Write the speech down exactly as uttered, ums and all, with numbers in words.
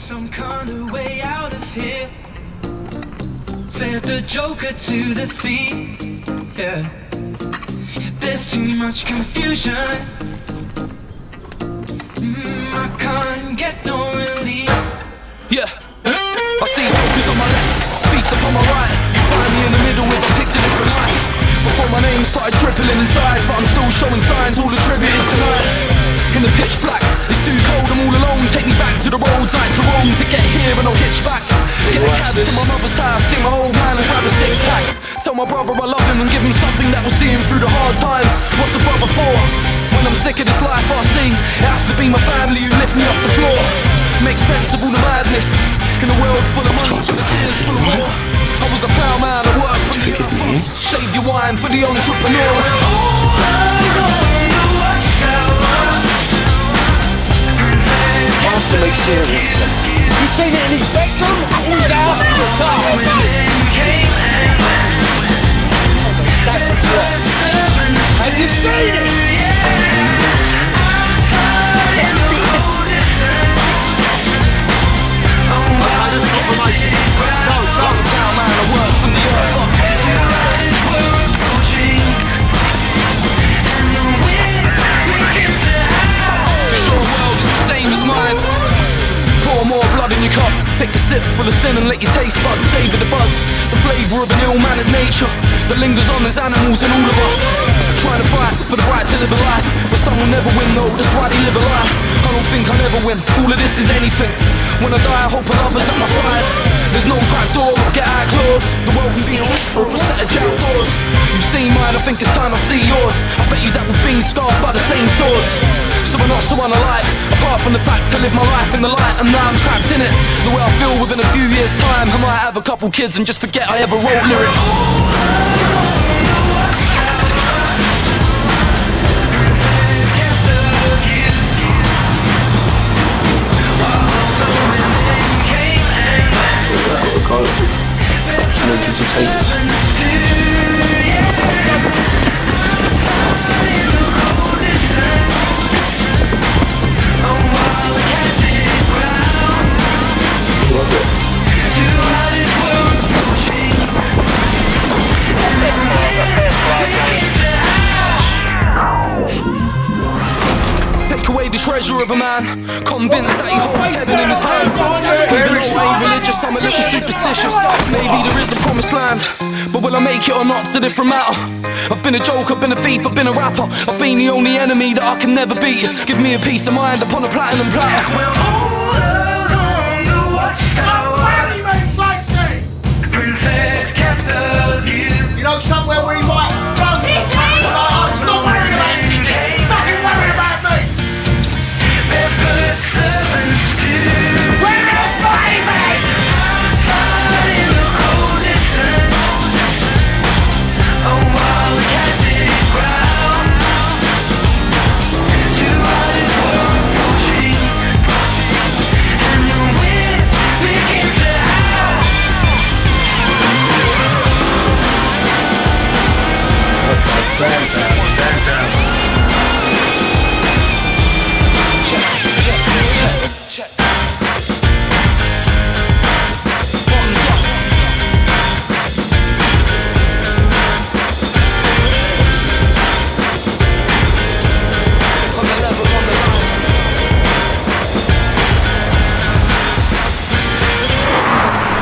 some kind of way out of here. Said the Joker to the thief. Yeah. There's too much confusion. Mm, I can't get no relief. Yeah, I see jokers on my left, beats upon my right. You find me in the middle with a picture different life. Before my name started tripling inside, but I'm still showing signs, all attributed tonight. In the pitch black, it's too cold, I'm all alone. Take me back to the roads I had to roam to get here and I'll hitch back. Get a cab to my mother's house, see my old man and grab a six pack. Tell my brother I love him and give him something that will see him through the hard times. What's a brother for? When I'm sick of this life I see, it has to be my family who lift me off the floor. Make sense of all the madness in a world full of money, full of tears, full of war. I was a ploughman, I worked for the earth. Save your wine for the entrepreneurs. Absolutely serious. You seen it in his bedroom? He's out in the car. That's a drop. Have you seen it? In your cup, take a sip full of sin and let your taste buds savor the buzz. The flavour of an ill-mannered nature that lingers on as animals in all of us. Trying to fight for the right to live a life, but some will never win though, that's why they live a lie. I don't think I'll ever win, all of this is anything. When I die I hope a lover's at my side. There's no trapdoor or get out clause. The world can be a whisper or a set of jail doors. You've seen mine, I think it's time I see yours. I bet you that we've been scarred by the same swords. So we're not so unalike, apart from the fact I live my life in the light and now I'm trapped in it. The way I feel within a few years time, I might have a couple kids and just forget I ever wrote lyrics. Go. Just need you to take this. Love it. Take away the treasure of a man, convinced that he holds heaven in his hands. Even though I ain't religious, I'm a little superstitious. Maybe there is a promised land, but will I make it or not, it's a different matter. I've been a joke, I've been a thief, I've been a rapper. I've been the only enemy that I can never beat. Give me a peace of mind upon a platinum platter.